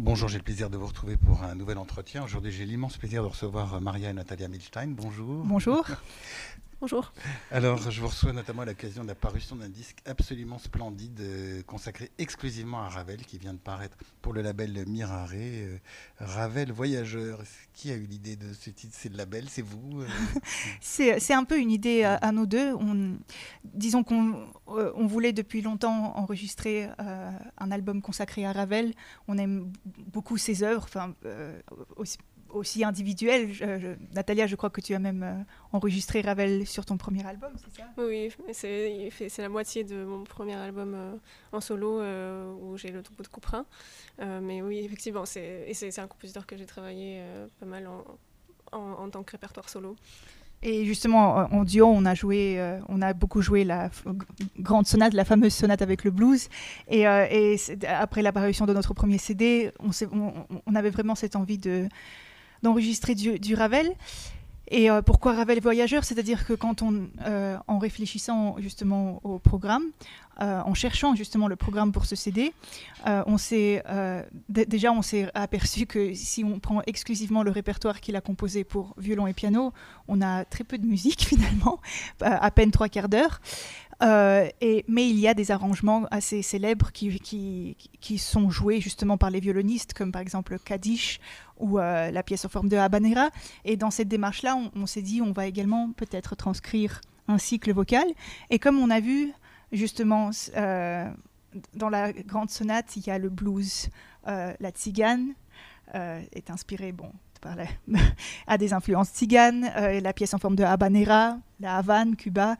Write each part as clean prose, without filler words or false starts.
Bonjour, j'ai le plaisir de vous retrouver pour un nouvel entretien. Aujourd'hui, j'ai l'immense plaisir de recevoir Maria et Natalia Milstein. Bonjour. Bonjour. Bonjour. Alors, je vous reçois notamment à l'occasion de la parution d'un disque absolument splendide consacré exclusivement à Ravel qui vient de paraître pour le label Mirare. Ravel Voyageur. Qui a eu l'idée de ce titre? C'est le label, c'est vous C'est un peu une idée à nous deux. Disons qu'on voulait depuis longtemps enregistrer un album consacré à Ravel. On aime beaucoup ses œuvres, aussi individuelles. Natalia, je crois que tu as même enregistré Ravel sur ton premier album, c'est ça? Oui, c'est la moitié de mon premier album en solo où j'ai le Tombeau de Couperin. Mais oui, effectivement, c'est un compositeur que j'ai travaillé pas mal en tant que répertoire solo. Et justement, en duo, on a beaucoup joué la grande sonate, la fameuse sonate avec le blues. Et après l'apparition de notre premier CD, on avait vraiment cette envie d'enregistrer du Ravel. Et pourquoi Ravel Voyageur? C'est-à-dire que en réfléchissant justement au programme, en cherchant justement le programme pour ce CD, on s'est aperçu que si on prend exclusivement le répertoire qu'il a composé pour violon et piano, on a très peu de musique finalement, à peine 3/4 d'heure. Mais il y a des arrangements assez célèbres qui sont joués justement par les violonistes, comme par exemple Kadish ou la pièce en forme de habanera. Et dans cette démarche-là, on s'est dit on va également peut-être transcrire un cycle vocal. Et comme on a vu justement dans la grande sonate, il y a le blues, la tzigane est inspirée à des influences tziganes, la pièce en forme de habanera, la Havane, Cuba.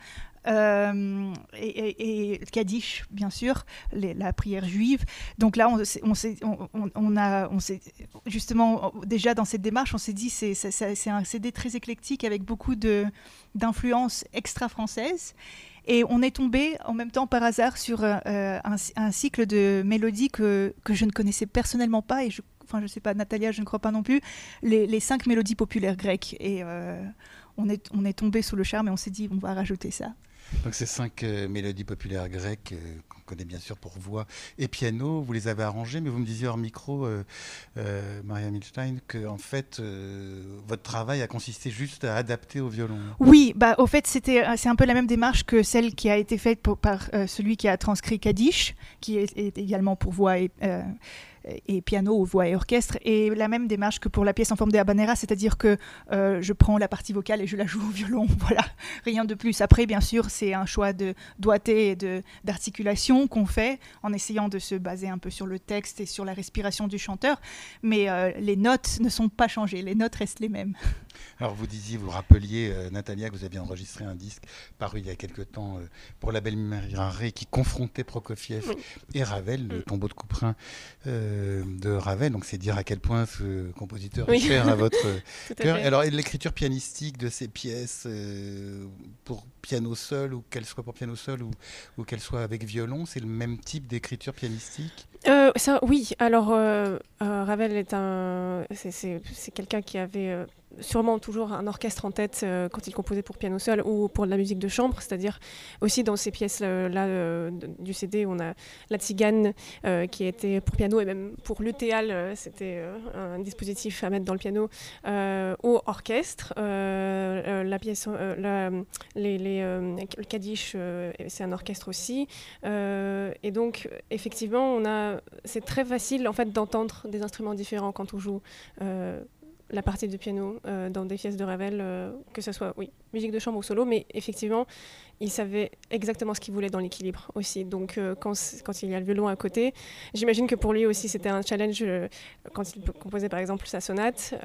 Et Kaddish, bien sûr, la prière juive. Donc là, on s'est justement, déjà dans cette démarche, on s'est dit c'est un CD très éclectique avec beaucoup d'influences extra-françaises. Et on est tombé en même temps par hasard sur un cycle de mélodies que je ne connaissais personnellement pas. Et je ne sais pas, Natalia, je ne crois pas non plus, les 5 mélodies populaires grecques. Et on est tombé sous le charme et on s'est dit on va rajouter ça. Donc ces 5 mélodies populaires grecques qu'on connaît bien sûr pour voix et piano, vous les avez arrangées, mais vous me disiez hors micro, Maria Milstein, que en fait votre travail a consisté juste à adapter au violon. Oui, au fait c'est un peu la même démarche que celle qui a été faite par celui qui a transcrit Kadish, qui est également pour voix et piano, ou voix et orchestre, et la même démarche que pour la pièce en forme de habanera, c'est-à-dire que je prends la partie vocale et je la joue au violon, voilà, rien de plus. Après, bien sûr, c'est un choix de doigté et d'articulation qu'on fait en essayant de se baser un peu sur le texte et sur la respiration du chanteur, mais les notes ne sont pas changées, les notes restent les mêmes. Alors vous rappeliez, Natalia, que vous aviez enregistré un disque paru il y a quelque temps pour la belle Mirare qui confrontait Prokofiev et Ravel, le Tombeau de Couperin de Ravel. Donc c'est dire à quel point ce compositeur est cher à votre cœur. Alors l'écriture pianistique de ces pièces pour piano seul, ou qu'elle soit pour piano seul ou qu'elle soit avec violon, c'est le même type d'écriture pianistique? Oui, alors Ravel c'est quelqu'un qui avait sûrement toujours un orchestre en tête quand il composait pour piano seul ou pour de la musique de chambre, c'est-à-dire aussi dans ces pièces-là du CD, on a la tzigane qui était pour piano et même pour l'utéal, c'était un dispositif à mettre dans le piano, au orchestre, la pièce, le Kaddish, c'est un orchestre aussi, et donc effectivement c'est très facile en fait d'entendre des instruments différents quand on joue la partie de piano dans des pièces de Ravel, que ce soit musique de chambre ou solo, mais effectivement il savait exactement ce qu'il voulait dans l'équilibre aussi. Donc quand il y a le violon à côté, j'imagine que pour lui aussi c'était un challenge quand il composait par exemple sa sonate,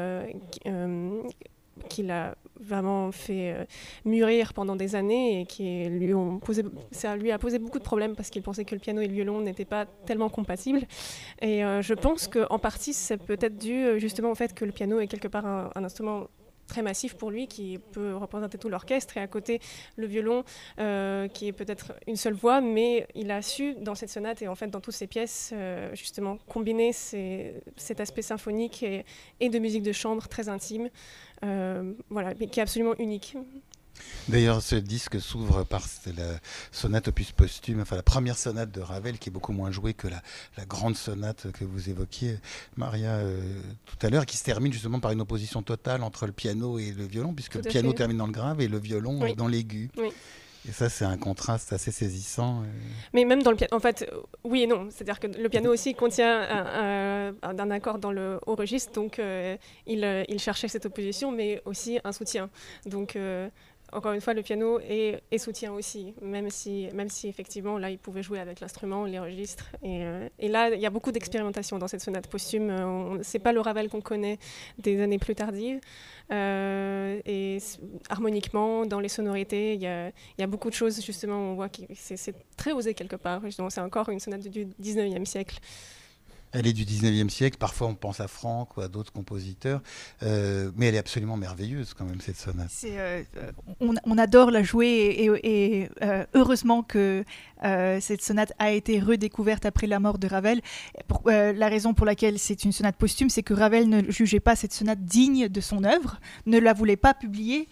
qu'il a vraiment fait mûrir pendant des années et ça lui a posé beaucoup de problèmes parce qu'il pensait que le piano et le violon n'étaient pas tellement compatibles. Et je pense qu'en partie, c'est peut-être dû justement au fait que le piano est quelque part un instrument très massif pour lui qui peut représenter tout l'orchestre, et à côté le violon qui est peut-être une seule voix, mais il a su dans cette sonate et en fait dans toutes ses pièces justement combiner cet aspect symphonique et de musique de chambre très intime, voilà, mais qui est absolument unique. D'ailleurs, ce disque s'ouvre par la sonate opus posthume, enfin la première sonate de Ravel, qui est beaucoup moins jouée que la grande sonate que vous évoquiez, Maria, tout à l'heure, qui se termine justement par une opposition totale entre le piano et le violon, puisque le piano termine dans le grave et le violon dans l'aigu. Oui. Et ça, c'est un contraste assez saisissant. Mais même dans le piano, en fait, oui et non. C'est-à-dire que le piano aussi contient un accord dans le haut registre, donc il cherchait cette opposition, mais aussi un soutien. Donc, encore une fois, le piano est soutien aussi, même si effectivement, là, il pouvait jouer avec l'instrument, les registres. Et là, il y a beaucoup d'expérimentation dans cette sonate posthume. C'est pas le Ravel qu'on connaît des années plus tardives. Et harmoniquement, dans les sonorités, il y a beaucoup de choses, justement, on voit que c'est très osé quelque part. Donc, c'est encore une sonate du 19e siècle. Elle est du 19e siècle, parfois on pense à Franck ou à d'autres compositeurs, mais elle est absolument merveilleuse quand même, cette sonate. On adore la jouer et heureusement que cette sonate a été redécouverte après la mort de Ravel. La raison pour laquelle c'est une sonate posthume, c'est que Ravel ne jugeait pas cette sonate digne de son œuvre, ne la voulait pas publier.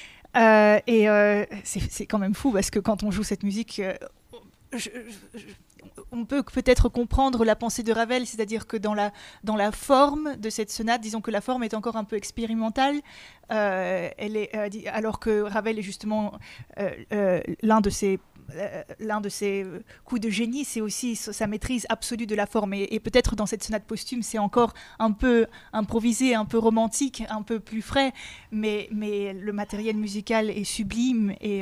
C'est quand même fou parce que quand on joue cette musique... on peut peut-être comprendre la pensée de Ravel, c'est-à-dire que dans la forme de cette sonate, disons que la forme est encore un peu expérimentale, alors que Ravel est justement l'un de ses coups de génie, c'est aussi sa maîtrise absolue de la forme. Et peut-être dans cette sonate posthume, c'est encore un peu improvisé, un peu romantique, un peu plus frais, mais le matériel musical est sublime et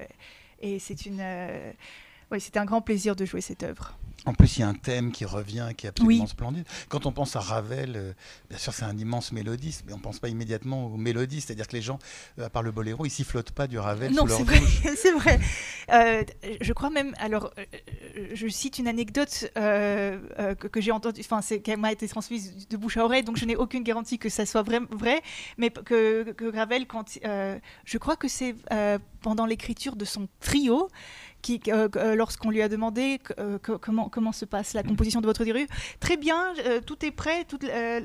c'était un grand plaisir de jouer cette œuvre. En plus, il y a un thème qui revient, qui est absolument splendide. Quand on pense à Ravel, bien sûr, c'est un immense mélodiste, mais on ne pense pas immédiatement aux mélodies. C'est-à-dire que les gens, à part le boléro, ils ne sifflotent pas du Ravel sous leur bouche. C'est vrai. Je crois même... Alors, je cite une anecdote que j'ai entendue, qui m'a été transmise de bouche à oreille, donc je n'ai aucune garantie que ça soit vrai, mais que Ravel, je crois que c'est pendant l'écriture de son trio, lorsqu'on lui a demandé comment se passe la composition de votre trio, très bien, tout est prêt, toute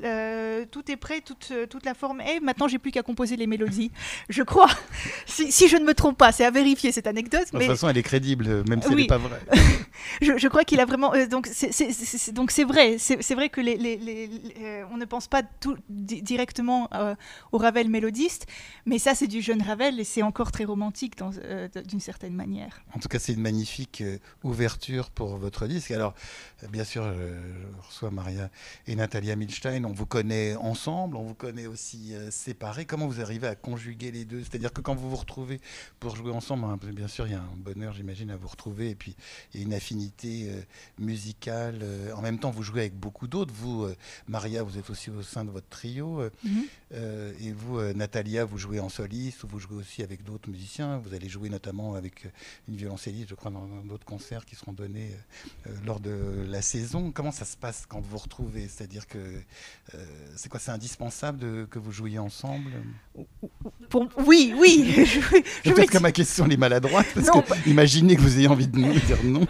la forme est, maintenant j'ai plus qu'à composer les mélodies. Je crois, si je ne me trompe pas, c'est à vérifier cette anecdote. De toute façon, elle est crédible, même si elle n'est pas vraie. je crois qu'il a vraiment... donc c'est vrai, c'est vrai que on ne pense pas directement au Ravel mélodiste, mais ça c'est du jeune Ravel et c'est encore très romantique d'une certaine manière. En tout cas, c'est une magnifique ouverture pour votre disque. Alors, bien sûr, je reçois Maria et Natalia Milstein. On vous connaît ensemble, on vous connaît aussi séparés. Comment vous arrivez à conjuguer les deux ? C'est-à-dire que quand vous vous retrouvez pour jouer ensemble, bien sûr, il y a un bonheur, j'imagine, à vous retrouver. Et puis, il y a une affinité musicale. En même temps, vous jouez avec beaucoup d'autres. Vous, Maria, vous êtes aussi au sein de votre trio. Et vous, Natalia, vous jouez en soliste ou vous jouez aussi avec d'autres musiciens. Vous allez jouer notamment avec une violoncelliste, je crois, dans d'autres concerts qui seront donnés lors de la saison. Comment ça se passe quand vous vous retrouvez ? C'est-à-dire que c'est indispensable que vous jouiez ensemble ? Oui. Peut-être que ma question est maladroite, parce que imaginez que vous ayez envie de dire non.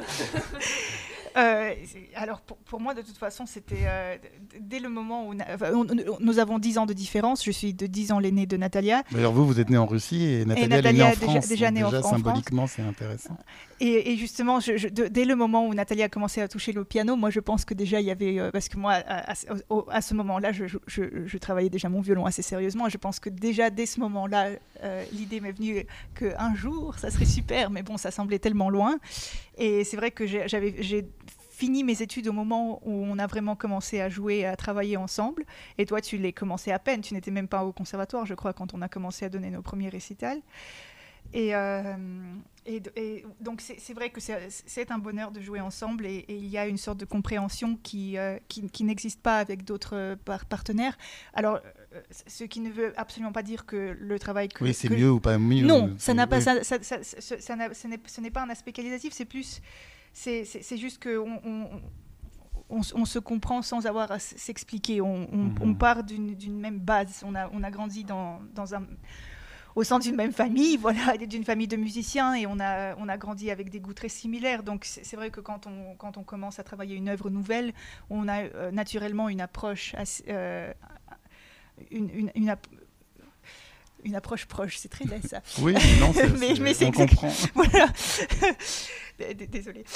Alors pour moi, de toute façon, c'était dès le moment où nous avons 10 ans de différence. Je suis de 10 ans l'aînée de Natalia. D'ailleurs, vous êtes née en Russie et Natalia est née en France. Déjà née en France. Symboliquement, c'est intéressant. Et justement, dès le moment où Natalia a commencé à toucher le piano, moi, je pense que déjà, il y avait... parce que moi, à ce moment-là, je travaillais déjà mon violon assez sérieusement. Je pense que déjà, dès ce moment-là, l'idée m'est venue qu'un jour, ça serait super. Mais bon, ça semblait tellement loin. Et c'est vrai que j'ai fini mes études au moment où on a vraiment commencé à jouer et à travailler ensemble. Et toi, tu l'as commencé à peine. Tu n'étais même pas au conservatoire, je crois, quand on a commencé à donner nos premiers récitals. Et donc, c'est vrai que c'est un bonheur de jouer ensemble et il y a une sorte de compréhension qui n'existe pas avec d'autres partenaires. Alors, ce qui ne veut absolument pas dire que le travail... c'est mieux ou pas mieux. Non, ce n'est pas un aspect qualitatif, c'est plus... C'est juste qu'on on se comprend sans avoir à s'expliquer. On part d'une même base. On a grandi au sein d'une même famille, voilà, d'une famille de musiciens, et on a grandi avec des goûts très similaires. Donc c'est vrai que quand on commence à travailler une œuvre nouvelle, on a naturellement une approche une approche proche. C'est très laid, ça. Oui, non, on comprend. Voilà. Désolée.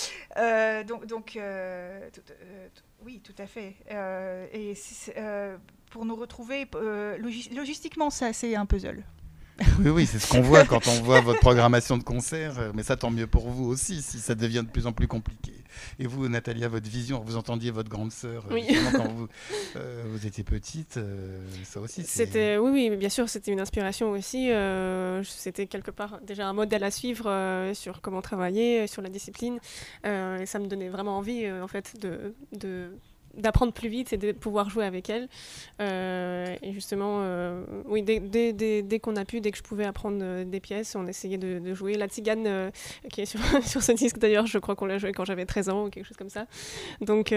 Oui, tout à fait. Pour nous retrouver, logistiquement, c'est un puzzle. Oui, c'est ce qu'on voit quand on voit votre programmation de concert, mais ça tant mieux pour vous aussi, si ça devient de plus en plus compliqué. Et vous, Natalia, votre vision, vous entendiez votre grande sœur quand vous étiez petite, ça aussi Oui, bien sûr, c'était une inspiration aussi. C'était quelque part déjà un modèle à suivre sur comment travailler, sur la discipline. Et ça me donnait vraiment envie, en fait, d'apprendre plus vite et de pouvoir jouer avec elle. Et justement, oui, dès qu'on a pu, dès que je pouvais apprendre des pièces, on essayait de jouer. La Tzigane, qui est sur ce disque d'ailleurs, je crois qu'on l'a joué quand j'avais 13 ans ou quelque chose comme ça. Donc,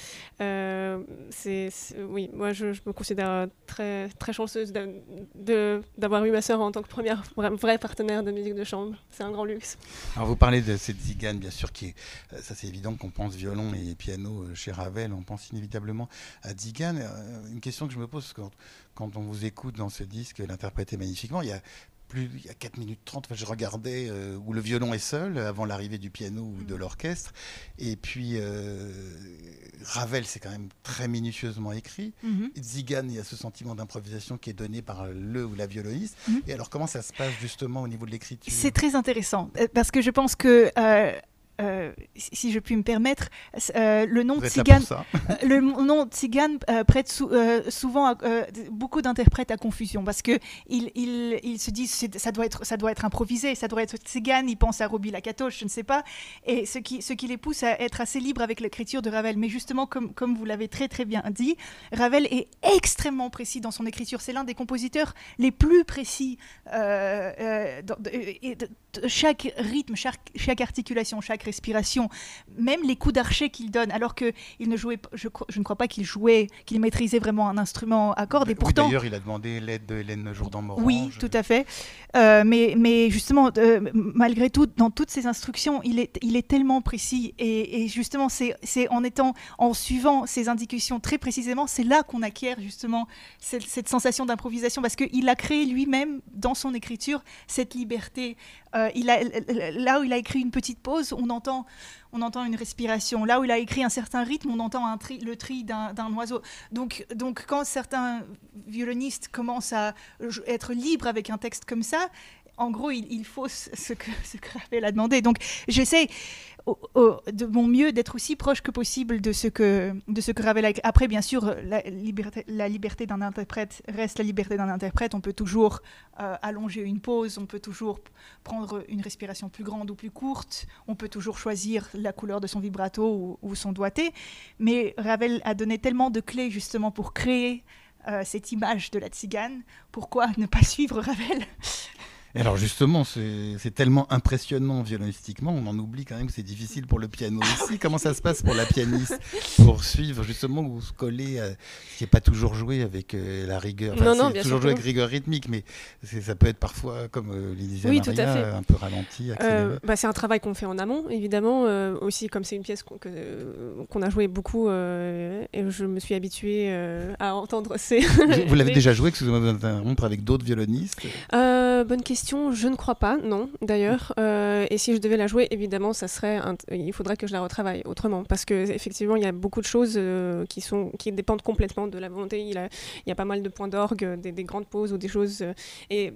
oui, moi je me considère très, très chanceuse d'avoir eu ma sœur en tant que première vraie partenaire de musique de chambre. C'est un grand luxe. Alors vous parlez de cette Tzigane, bien sûr, ça c'est évident qu'on pense violon et piano chez Ravel, on pense inévitablement à Tzigane. Une question que je me pose quand on vous écoute dans ce disque, l'interpréter magnifiquement, il y a 4 minutes 30, je regardais où le violon est seul avant l'arrivée du piano ou de l'orchestre. Et puis Ravel, c'est quand même très minutieusement écrit. Tzigane, il y a ce sentiment d'improvisation qui est donné par le ou la violoniste. Et alors comment ça se passe justement au niveau de l'écriture ? C'est très intéressant parce que je pense que si je puis me permettre, le nom Tzigane prête souvent beaucoup d'interprètes à confusion parce que ils se disent ça doit être improvisé, ça doit être Tzigane, ils pensent à Robbie Lacatoche, je ne sais pas, et ce qui les pousse à être assez libres avec l'écriture de Ravel. Mais justement, comme vous l'avez très très bien dit, Ravel est extrêmement précis dans son écriture. C'est l'un des compositeurs les plus précis chaque rythme, chaque articulation, chaque respiration, même les coups d'archet qu'il donne, alors qu'il ne jouait, je ne crois pas qu'il maîtrisait vraiment un instrument à cordes. Et pourtant, d'ailleurs, il a demandé l'aide de Hélène Jourdan-Morange. Oui, tout à fait. Mais justement, malgré tout, dans toutes ses instructions, il est tellement précis. Et justement, c'est en suivant ses indications très précisément, c'est là qu'on acquiert justement cette sensation d'improvisation, parce qu'il a créé lui-même, dans son écriture, cette liberté. Là où il a écrit une petite pause, on entend une respiration. Là où il a écrit un certain rythme, on entend le tri d'un oiseau. Donc quand certains violonistes commencent à être libres avec un texte comme ça, en gros, il faut ce que Ravel a demandé. Donc j'essaie de mon mieux d'être aussi proche que possible de ce que Ravel a écrit. Après, bien sûr, la liberté d'un interprète reste la liberté d'un interprète. On peut toujours allonger une pause, on peut toujours prendre une respiration plus grande ou plus courte, on peut toujours choisir la couleur de son vibrato ou son doigté. Mais Ravel a donné tellement de clés justement pour créer cette image de la tzigane. Pourquoi ne pas suivre Ravel ? Et alors justement, c'est tellement impressionnant violonistiquement, on en oublie quand même que c'est difficile pour le piano aussi. Comment ça se passe pour la pianiste pour suivre justement ou se coller ce qui n'est pas toujours joué avec la rigueur. Enfin, non, c'est toujours joué avec rigueur rythmique, mais ça peut être parfois, comme le disait Maria, un peu ralenti, accéléré. C'est un travail qu'on fait en amont, évidemment. Aussi, comme c'est une pièce qu'on a joué beaucoup, et je me suis habituée à entendre ces... Vous l'avez déjà joué, excusez-moi de vous interrompre, avec d'autres violonistes Bonne question. Je ne crois pas, non, d'ailleurs. Et si je devais la jouer, évidemment, il faudrait que je la retravaille autrement. Parce qu'effectivement, il y a beaucoup de choses qui dépendent complètement de la volonté. Il y a pas mal de points d'orgue, des grandes pauses ou des choses, et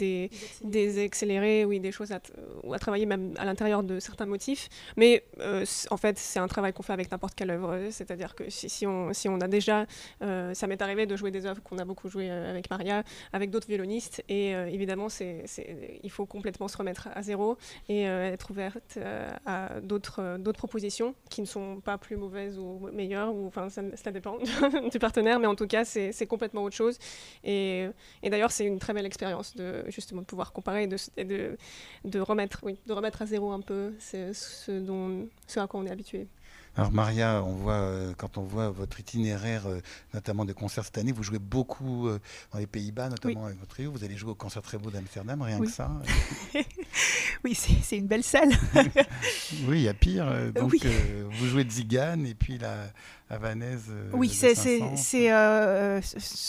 des accélérés, oui, des choses à travailler même à l'intérieur de certains motifs. Mais en fait, c'est un travail qu'on fait avec n'importe quelle œuvre. C'est-à-dire que si on a déjà... ça m'est arrivé de jouer des œuvres qu'on a beaucoup jouées avec Maria, avec d'autres violonistes. Et évidemment, il faut complètement se remettre à zéro et être ouverte à d'autres propositions qui ne sont pas plus mauvaises ou meilleures, ça dépend du partenaire, mais en tout cas c'est complètement autre chose et d'ailleurs c'est une très belle expérience de pouvoir comparer et de remettre à zéro un peu ce à quoi on est habitué. Alors Maria, quand on voit votre itinéraire, notamment de concerts cette année, vous jouez beaucoup dans les Pays-Bas, notamment avec votre trio. Vous allez jouer au Concertgebouw d'Amsterdam, rien que ça. Oui, c'est une belle salle. Oui, il y a pire. Donc oui. Vous jouez de Zigane et puis la Havanaise. Oui, de c'est Saint-Saëns.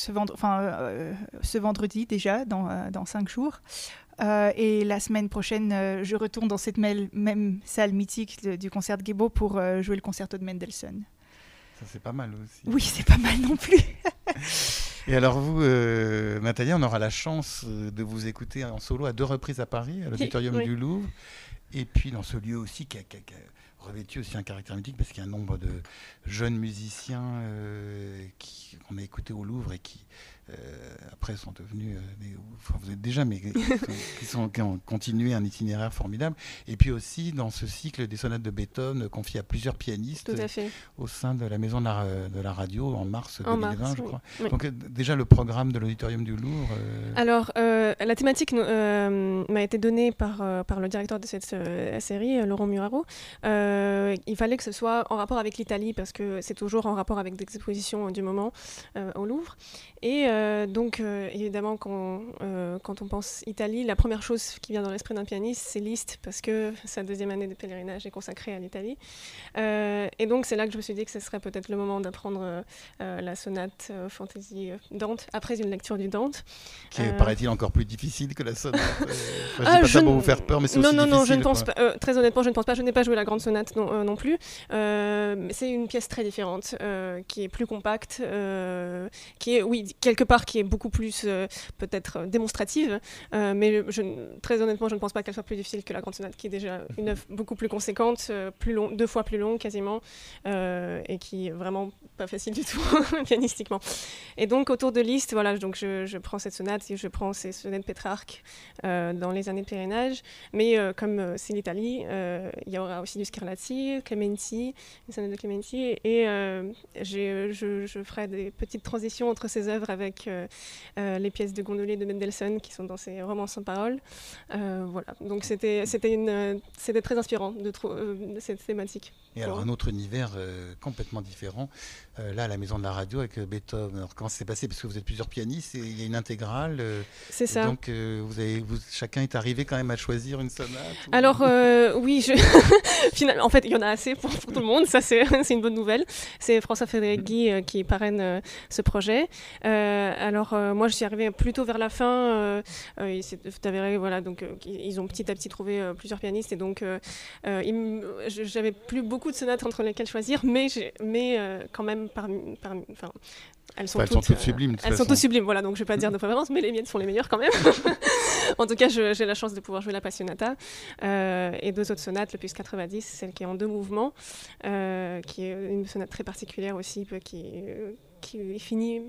ce vendredi déjà, dans 5 jours. Et la semaine prochaine, je retourne dans cette même salle mythique du Concertgebouw pour jouer le concerto de Mendelssohn. Ça, c'est pas mal aussi. Oui, c'est pas mal non plus. Et alors vous, Nathalie, on aura la chance de vous écouter en solo à 2 reprises à Paris, à l'Auditorium du Louvre, et puis dans ce lieu aussi qui a revêtu aussi un caractère mythique parce qu'il y a un nombre de jeunes musiciens qu'on a écoutés au Louvre et qui après sont devenus vous êtes déjà, mais qui ont continué un itinéraire formidable. Et puis aussi dans ce cycle des sonates de Beethoven confiées à plusieurs pianistes au sein de la Maison de la Radio en mars 2020, je crois. Oui. Donc déjà le programme de l'Auditorium du Louvre. Alors la thématique m'a été donnée par le directeur de cette série, Laurent Muraro. Il fallait que ce soit en rapport avec l'Italie parce que c'est toujours en rapport avec des expositions du moment au Louvre. Et donc, évidemment, quand on pense Italie, la première chose qui vient dans l'esprit d'un pianiste, c'est Liszt, parce que sa 2e année de pèlerinage est consacrée à l'Italie. Et donc, c'est là que je me suis dit que ce serait peut-être le moment d'apprendre la sonate Fantaisie Dante, après une lecture du Dante. Qui est, paraît-il, encore plus difficile que la sonate. Je dis pas ça pour vous faire peur, mais c'est aussi difficile. Non, je ne pense pas. Très honnêtement, je ne pense pas. Je n'ai pas joué la grande sonate non plus. C'est une pièce très différente, qui est plus compacte, qui est, oui, quelque part, qui est beaucoup plus peut-être démonstrative, mais très honnêtement, je ne pense pas qu'elle soit plus difficile que la grande sonate, qui est déjà une œuvre beaucoup plus conséquente, 2 fois plus longue quasiment, et qui est vraiment pas facile du tout pianistiquement. Et donc autour de Liszt, voilà, donc je prends cette sonate et je prends ces sonates Pétrarque dans les années de pèlerinage, mais comme c'est l'Italie, il y aura aussi du Scarlatti, Clementi, une sonate de Clementi, et je ferai des petites transitions entre ces œuvres avec les pièces de Gondolier de Mendelssohn qui sont dans ses romans sans paroles. Voilà, donc c'était très inspirant de cette thématique. Et alors un autre univers complètement différent, là à la Maison de la Radio avec Beethoven. Alors comment ça s'est passé? Parce que vous êtes plusieurs pianistes et il y a une intégrale. C'est ça. Donc chacun est arrivé quand même à choisir une sonate. Alors oui, finalement, en fait il y en a assez pour tout le monde, ça c'est une bonne nouvelle. C'est François Federici qui parraine ce projet. Alors moi je suis arrivée plutôt vers la fin. Il s'est avéré, voilà, donc ils ont petit à petit trouvé plusieurs pianistes et donc j'avais plus beaucoup de sonates entre lesquelles choisir, mais quand même elles sont toutes sublimes. Elles sont toutes sublimes, voilà, donc je ne vais pas dire de préférence, mais les miennes sont les meilleures quand même. En tout cas, j'ai la chance de pouvoir jouer la Passionata et 2 autres sonates, l'opus 90, celle qui est en 2 mouvements, qui est une sonate très particulière aussi, qui finit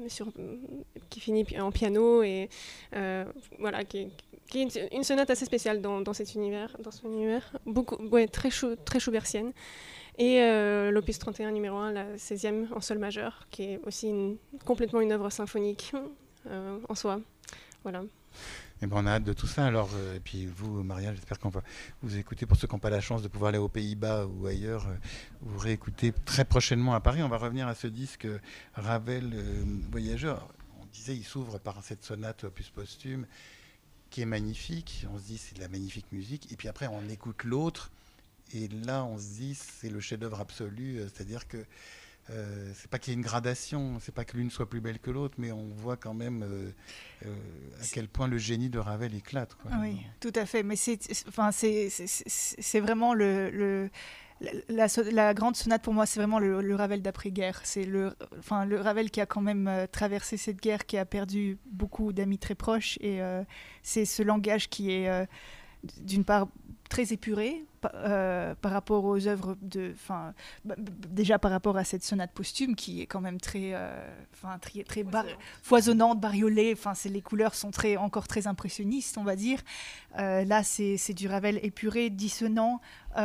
en piano et voilà, qui est une sonate assez spéciale dans cet univers, dans son univers, très schubertienne. Et l'opus 31 numéro 1, la 16e en sol majeur, qui est aussi complètement une œuvre symphonique en soi. Voilà. Et ben on a hâte de tout ça. Alors, et puis vous, Maria, j'espère qu'on va vous écouter. Pour ceux qui n'ont pas la chance de pouvoir aller aux Pays-Bas ou ailleurs, vous réécoutez très prochainement à Paris. On va revenir à ce disque Ravel Voyageur. On disait, il s'ouvre par cette sonate opus posthume qui est magnifique. On se dit, c'est de la magnifique musique. Et puis après, on écoute l'autre. Et là, on se dit, c'est le chef-d'œuvre absolu. C'est-à-dire que c'est pas qu'il y ait une gradation, c'est pas que l'une soit plus belle que l'autre, mais on voit quand même à quel point le génie de Ravel éclate, quoi. Oui, tout à fait. Mais c'est vraiment la grande sonate pour moi, c'est vraiment le Ravel d'après-guerre. C'est le Ravel qui a quand même traversé cette guerre, qui a perdu beaucoup d'amis très proches, et c'est ce langage qui est d'une part très épuré par rapport aux œuvres déjà par rapport à cette sonate posthume qui est quand même très foisonnante, bariolée. Les couleurs sont encore très impressionnistes, on va dire. Là, c'est du Ravel épuré, dissonant.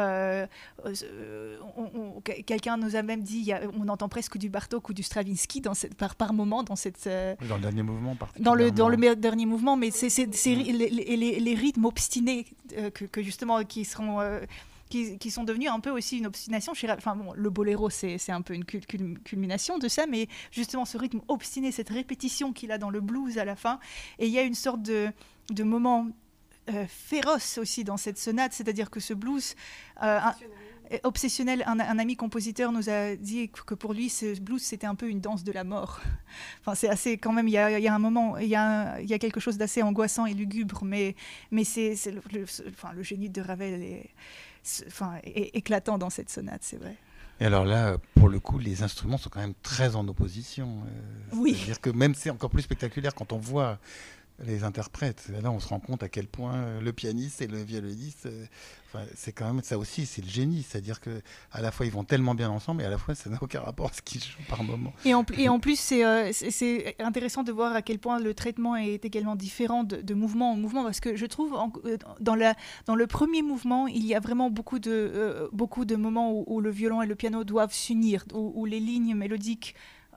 Quelqu'un nous a même dit, on entend presque du Bartók ou du Stravinsky par moment dans cette. Dans le dernier mouvement, particulièrement. Dans le dernier mouvement, mais c'est les rythmes obstinés que justement qui seront qui sont devenus un peu aussi une obstination chez Ravel. Enfin bon, le boléro, c'est un peu une culmination de ça, mais justement ce rythme obstiné, cette répétition qu'il a dans le blues à la fin, et il y a une sorte de moment féroce aussi dans cette sonate, c'est-à-dire que ce blues obsessionnel, un ami compositeur nous a dit que pour lui ce blues c'était un peu une danse de la mort. Enfin c'est assez quand même, il y a un moment, il y a quelque chose d'assez angoissant et lugubre, mais c'est le génie de Ravel est éclatant dans cette sonate, c'est vrai. Et alors là, pour le coup, les instruments sont quand même très en opposition. Oui. C'est-à-dire que même c'est encore plus spectaculaire quand on voit les interprètes. Là, on se rend compte à quel point le pianiste et le violoniste, c'est quand même ça aussi, c'est le génie. C'est-à-dire que à la fois ils vont tellement bien ensemble, et à la fois ça n'a aucun rapport à ce qu'ils jouent par moment. Et en plus, c'est intéressant de voir à quel point le traitement est également différent de mouvement en mouvement, parce que je trouve dans le premier mouvement, il y a vraiment beaucoup de moments où le violon et le piano doivent s'unir, où les lignes mélodiques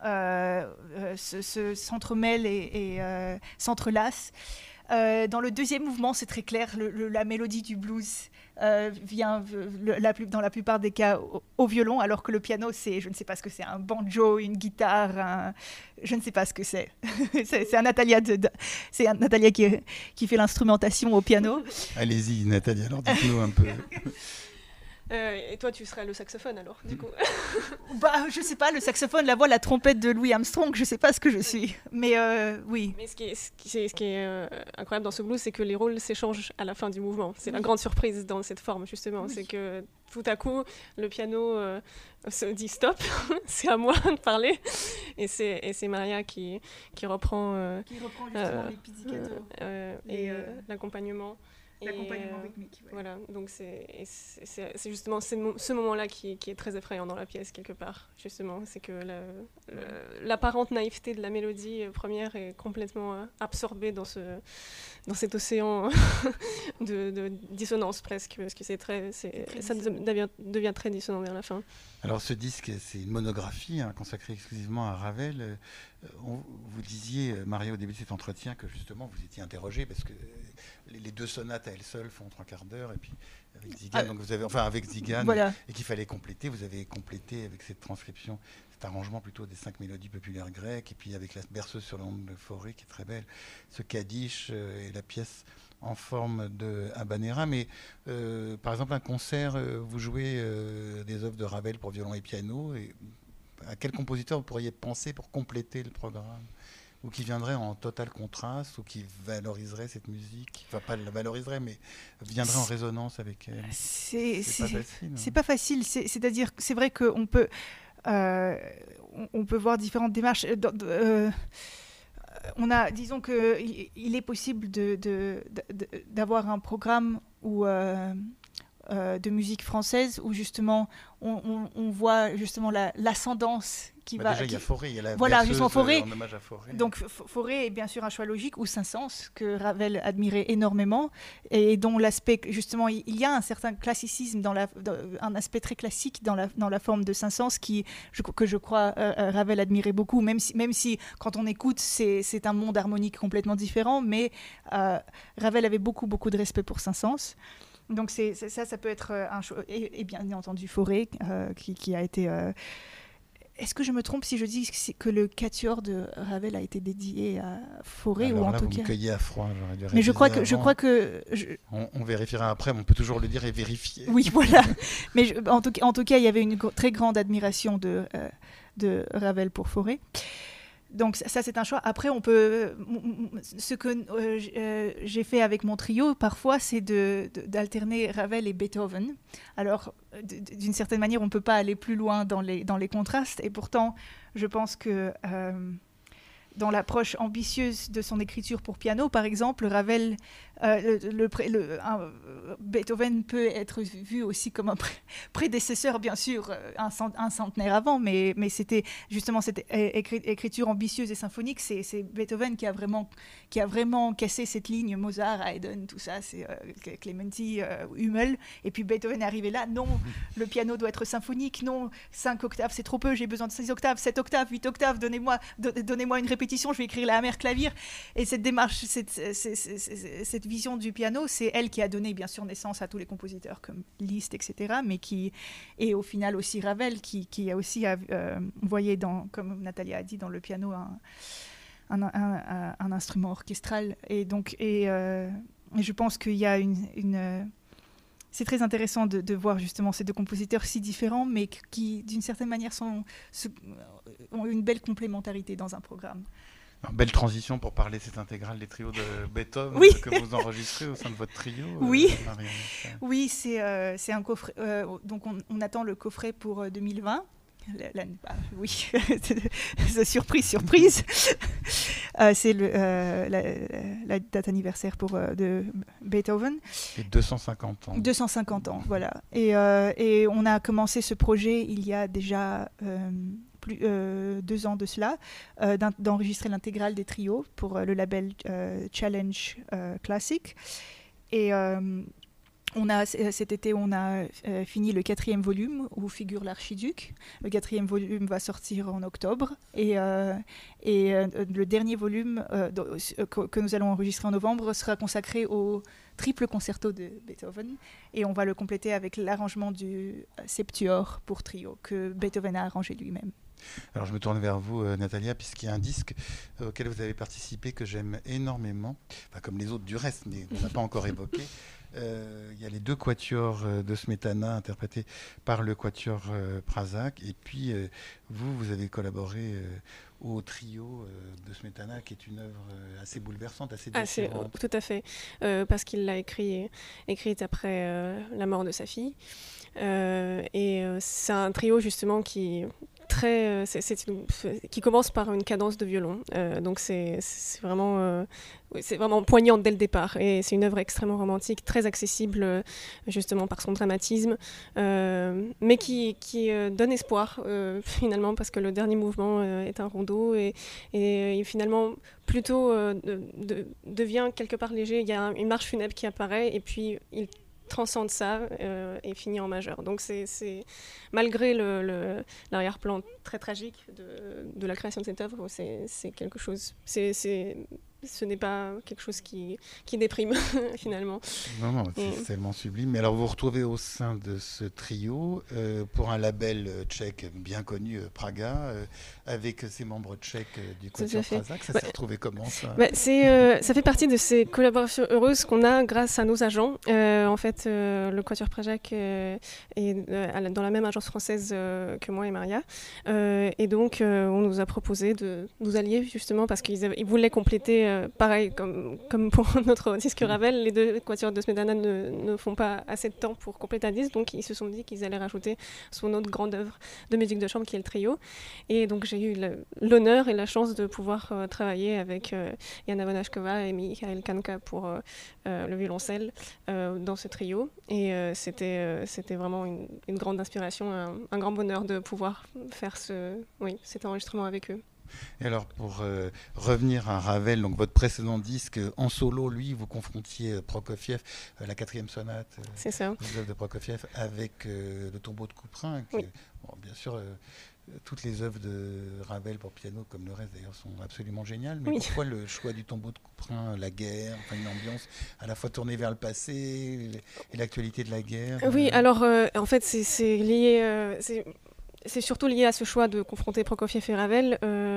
s'entremêlent et s'entrelacent. Dans le deuxième mouvement, c'est très clair, la mélodie du blues vient dans la plupart des cas au violon, alors que le piano, je ne sais pas ce que c'est, un banjo, une guitare, je ne sais pas ce que c'est. c'est un Natalia qui fait l'instrumentation au piano. Allez-y Natalia, alors dites-nous un peu. Et toi, tu serais le saxophone alors, du coup? Je sais pas, le saxophone, la voix, la trompette de Louis Armstrong, je sais pas ce que je suis, mais oui. Mais ce qui est incroyable dans ce blues, c'est que les rôles s'échangent à la fin du mouvement. C'est la grande surprise dans cette forme, justement. Oui. C'est que tout à coup, le piano se dit stop, c'est à moi de parler, et c'est Maria qui reprend justement les pizzicato et l'accompagnement. L'accompagnement rythmique. Ouais. Voilà, donc c'est justement ce moment-là qui est très effrayant dans la pièce, quelque part. Justement, c'est que l'apparente naïveté de la mélodie première est complètement absorbée dans cet océan de dissonance presque, parce que ça devient très dissonant vers la fin. Alors ce disque, c'est une monographie consacrée exclusivement à Ravel. Vous disiez, Maria, au début de cet entretien, que justement vous étiez interrogée parce que les deux sonates à elles seules font 3/4 d'heure, et puis avec Zigan, donc vous avez, avec Zigan, voilà. Et qu'il fallait compléter. Vous avez complété avec cette transcription, cet arrangement plutôt des 5 mélodies populaires grecques, et puis avec la berceuse sur l'onde de Fauré qui est très belle, ce Kaddish et la pièce en forme de habanera. Mais par exemple, un concert, vous jouez des œuvres de Ravel pour violon et piano, et à quel compositeur vous pourriez penser pour compléter le programme, ou qui viendrait en total contraste, ou qui valoriserait cette musique, enfin pas la valoriserait, mais viendrait en résonance avec elle? C'est pas facile. C'est pas facile. C'est-à-dire que c'est vrai qu'on peut, on peut voir différentes démarches. Disons qu'il est possible d'avoir un programme de musique française où justement on voit justement l'ascendance qui va. Déjà il y a Fauré, il y a la berceuse en hommage à Fauré. Donc Fauré est bien sûr un choix logique, ou Saint-Saëns que Ravel admirait énormément, et dont l'aspect justement, il y a un certain classicisme un aspect très classique dans la forme de Saint-Saëns que je crois Ravel admirait beaucoup, même si quand on écoute c'est un monde harmonique complètement différent, mais Ravel avait beaucoup de respect pour Saint-Saëns. Donc ça peut être un choix. Et bien entendu Fauré, qui a été... Est-ce que je me trompe si je dis que le quatuor de Ravel a été dédié à Fauré? Alors ou en là, tout vous cas... me cueillez à froid. Mais je crois que on vérifiera après, mais on peut toujours le dire et vérifier. Oui, voilà. Mais en tout cas, il y avait une très grande admiration de Ravel pour Fauré. Donc ça c'est un choix. Après ce que j'ai fait avec mon trio parfois, c'est d'alterner Ravel et Beethoven. Alors d'une certaine manière on peut pas aller plus loin dans les contrastes, et pourtant je pense que dans l'approche ambitieuse de son écriture pour piano, par exemple, Ravel, Beethoven peut être vu aussi comme un prédécesseur, bien sûr, un centenaire avant, mais c'était justement cette écriture ambitieuse et symphonique, c'est Beethoven qui a vraiment cassé cette ligne Mozart, Haydn, tout ça, c'est Clementi, Hummel, et puis Beethoven est arrivé là, non, le piano doit être symphonique, non, 5 octaves c'est trop peu, j'ai besoin de 6 octaves, 7 octaves, 8 octaves, donnez-moi une répétition répétition, je vais écrire la mer clavier. Et cette démarche, cette vision du piano, c'est elle qui a donné bien sûr naissance à tous les compositeurs comme Liszt, etc. Mais qui et au final aussi Ravel, qui a aussi voyé comme Nathalie a dit, dans le piano un instrument orchestral. Et donc je pense qu'il y a c'est très intéressant de voir justement ces deux compositeurs si différents, mais qui, d'une certaine manière, ont une belle complémentarité dans un programme. Alors, belle transition pour parler cette intégrale des trios de Beethoven que vous enregistrez au sein de votre trio. Oui, oui, c'est un coffret. Donc on attend le coffret pour 2020. Oui, surprise. C'est la date anniversaire de Beethoven. Et 250 ans. 250 ans, voilà. Et on a commencé ce projet il y a déjà 2 ans de cela, d'enregistrer l'intégrale des trios pour le label Challenge Classic. Et cet été, on a fini le 4e volume où figure l'archiduc. Le 4e volume va sortir en octobre. Et le dernier volume que nous allons enregistrer en novembre sera consacré au triple concerto de Beethoven. Et on va le compléter avec l'arrangement du Septuor pour trio que Beethoven a arrangé lui-même. Alors je me tourne vers vous, Natalia, puisqu'il y a un disque auquel vous avez participé que j'aime énormément, comme les autres du reste, mais on n'a pas encore évoqué. Il y a les 2 quatuors de Smetana interprétés par le quatuor Pražák, et puis vous avez collaboré au trio de Smetana, qui est une œuvre assez bouleversante, assez différente. Tout à fait, parce qu'il l'a écrite après la mort de sa fille. C'est un trio justement qui commence par une cadence de violon. Donc c'est vraiment poignant dès le départ. Et c'est une œuvre extrêmement romantique, très accessible justement par son dramatisme, mais qui donne espoir finalement, parce que le dernier mouvement est un rondo et finalement plutôt devient quelque part léger. Il y a une marche funèbre qui apparaît et puis il transcende ça et finit en majeur. Donc c'est malgré l'arrière-plan très tragique de la création de cette œuvre, c'est quelque chose. Ce n'est pas quelque chose qui déprime finalement. Non, c'est tellement sublime. Mais alors vous vous retrouvez au sein de ce trio pour un label tchèque bien connu, Praga, avec ses membres tchèques du quatuor Pražák. Ça s'est retrouvé comment ça ça fait partie de ces collaborations heureuses qu'on a grâce à nos agents. En fait, le quatuor Pražák est dans la même agence française que moi et Maria. Et donc, on nous a proposé de nous allier justement parce qu'ils voulaient compléter pareil, comme pour notre disque Ravel, les 2 quatuors de Smetana ne font pas assez de temps pour compléter un disque, donc ils se sont dit qu'ils allaient rajouter son autre grande œuvre de musique de chambre qui est le trio. Et donc j'ai eu l'honneur et la chance de pouvoir travailler avec Jana Vanashkova et Michael Kanka pour le violoncelle dans ce trio. Et c'était vraiment une grande inspiration, un grand bonheur de pouvoir faire cet enregistrement avec eux. Et alors, pour revenir à Ravel, donc votre précédent disque, en solo, lui, vous confrontiez Prokofiev, la 4e sonate de Prokofiev, avec le tombeau de Couperin. Bien sûr, toutes les œuvres de Ravel pour piano, comme le reste d'ailleurs, sont absolument géniales. Mais pourquoi le choix du tombeau de Couperin, la guerre, une ambiance à la fois tournée vers le passé et l'actualité de la guerre Oui, alors en fait, c'est lié... C'est surtout lié à ce choix de confronter Prokofiev et Ravel,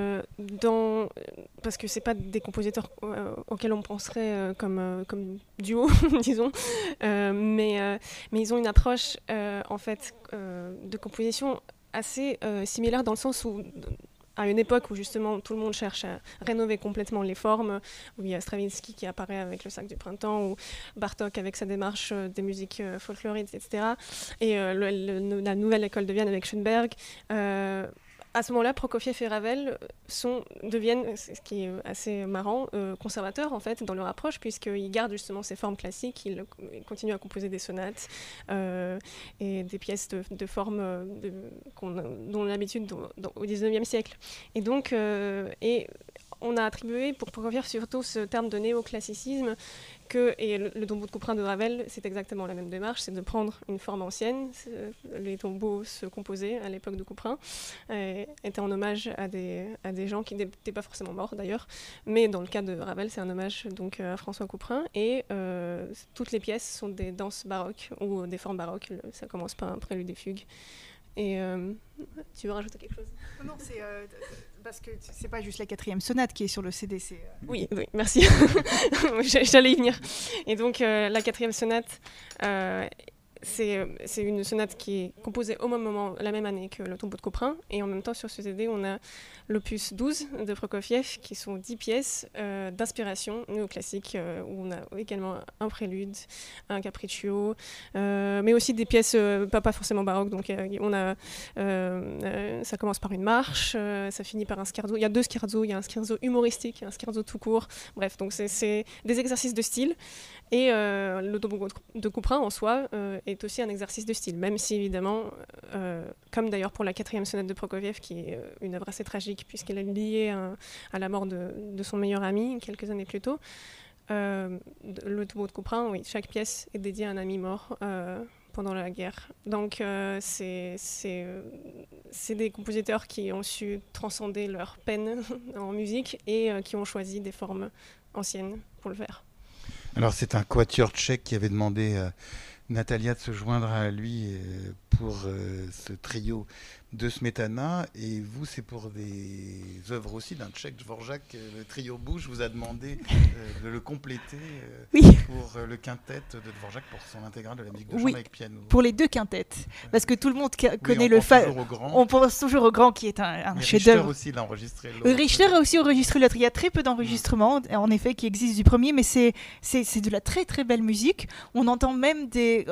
parce que c'est pas des compositeurs auxquels on penserait comme duo, disons, mais ils ont une approche en fait de composition assez similaire, dans le sens où à une époque où justement tout le monde cherche à rénover complètement les formes, où il y a Stravinsky qui apparaît avec le sac du printemps, ou Bartók avec sa démarche des musiques folkloriques, etc. Et la nouvelle école de Vienne avec Schoenberg. À ce moment-là, Prokofiev et Ravel deviennent, ce qui est assez marrant, conservateurs en fait dans leur approche, puisqu'ils gardent justement ces formes classiques, ils continuent à composer des sonates et des pièces de forme dont on a l'habitude au XIXe siècle. Et donc, on a attribué pour Prokofiev surtout ce terme de néoclassicisme, et le tombeau de Couperin de Ravel, c'est exactement la même démarche, c'est de prendre une forme ancienne. Les tombeaux se composaient à l'époque de Couperin, étaient en hommage à des gens qui n'étaient pas forcément morts d'ailleurs, mais dans le cas de Ravel, c'est un hommage donc à François Couperin, et toutes les pièces sont des danses baroques ou des formes baroques. Ça commence par un prélude et fugue. Et tu veux rajouter quelque chose ? Non, c'est parce que c'est pas juste la 4e sonate qui est sur le CD. Oui, merci. J'allais y venir. Et donc la 4e sonate, c'est une sonate qui est composée au même moment, la même année que le tombeau de Couperin. Et en même temps, sur ce CD, on a l'opus 12 de Prokofiev, qui sont 10 pièces d'inspiration néoclassique, où on a également un prélude, un capriccio, mais aussi des pièces pas forcément baroques. Donc ça commence par une marche, ça finit par un scherzo. Il y a 2 scherzos, il y a un scherzo humoristique, il y a un scherzo tout court. Bref, donc c'est des exercices de style. Et le tombeau de Couperin, en soi, est aussi un exercice de style, même si évidemment, comme d'ailleurs pour la 4e sonate de Prokofiev, qui est une œuvre assez tragique puisqu'elle est liée à la mort de son meilleur ami quelques années plus tôt, le tombeau de Couperin, oui, chaque pièce est dédiée à un ami mort pendant la guerre. Donc c'est des compositeurs qui ont su transcender leur peine en musique et qui ont choisi des formes anciennes pour le faire. Alors c'est un quatuor tchèque qui avait demandé à Natalia de se joindre à lui pour ce trio de Smetana, et vous, c'est pour des œuvres aussi d'un Tchèque, Dvorak. Le trio Bouche vous a demandé de le compléter pour le quintet de Dvorak, pour son intégrale de la musique de chambre avec piano. Pour les 2 quintettes, parce que tout le monde connaît on pense toujours au grand qui est un chef-d'œuvre. Richter aussi l'a enregistré. Richter a aussi enregistré l'autre. Il y a très peu d'enregistrements, en effet, qui existent du premier, mais c'est de la très très belle musique. On entend même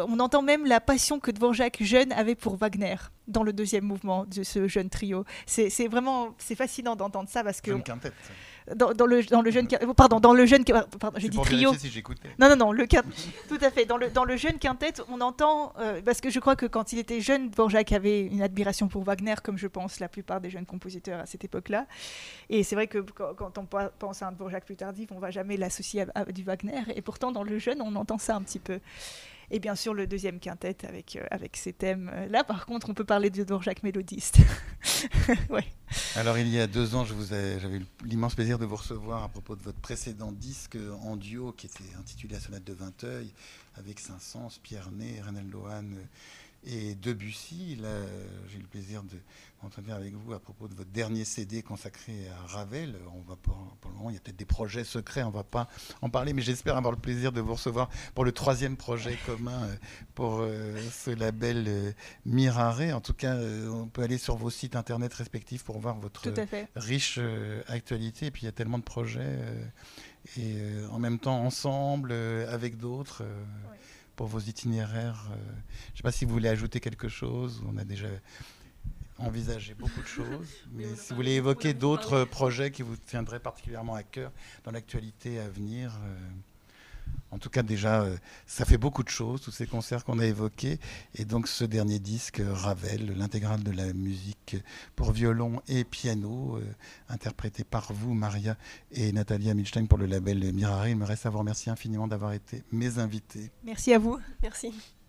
la passion que Dvorak jeune avait pour Wagner dans le 2e mouvement de ce jeune trio. C'est fascinant d'entendre ça, parce que dans le jeune j'ai dit trio. Si j'écoutais. Non, tout à fait. Dans le jeune quintet, on entend parce que je crois que quand il était jeune, Dvorak avait une admiration pour Wagner, comme je pense la plupart des jeunes compositeurs à cette époque-là. Et c'est vrai que quand on pense à un Dvorak plus tardif, on va jamais l'associer à du Wagner. Et pourtant, dans le jeune, on entend ça un petit peu. Et bien sûr, le 2e quintet avec ces thèmes. Là, par contre, on peut parler de Dvorak mélodiste. Ouais. Alors, il y a 2 ans, j'avais eu l'immense plaisir de vous recevoir à propos de votre précédent disque en duo, qui était intitulé La Sonate de Vinteuil, avec Saint-Saëns, Pierre Ney, Reynald Lowhan et Debussy. Là, j'ai eu le plaisir de m'entretenir avec vous à propos de votre dernier CD consacré à Ravel. On va pour le moment, il y a peut-être des projets secrets, on ne va pas en parler, mais j'espère avoir le plaisir de vous recevoir pour le 3e projet commun pour ce label Mirare. En tout cas, on peut aller sur vos sites internet respectifs pour voir votre riche actualité. Et puis il y a tellement de projets et en même temps ensemble, avec d'autres. Pour vos itinéraires. Je ne sais pas si vous voulez ajouter quelque chose. On a déjà envisagé beaucoup de choses. Mais si vous voulez évoquer d'autres projets qui vous tiendraient particulièrement à cœur dans l'actualité à venir. En tout cas, déjà, ça fait beaucoup de choses, tous ces concerts qu'on a évoqués. Et donc, ce dernier disque, Ravel, l'intégrale de la musique pour violon et piano, interprété par vous, Maria et Natalia Milstein, pour le label Mirare. Il me reste à vous remercier infiniment d'avoir été mes invités. Merci à vous. Merci.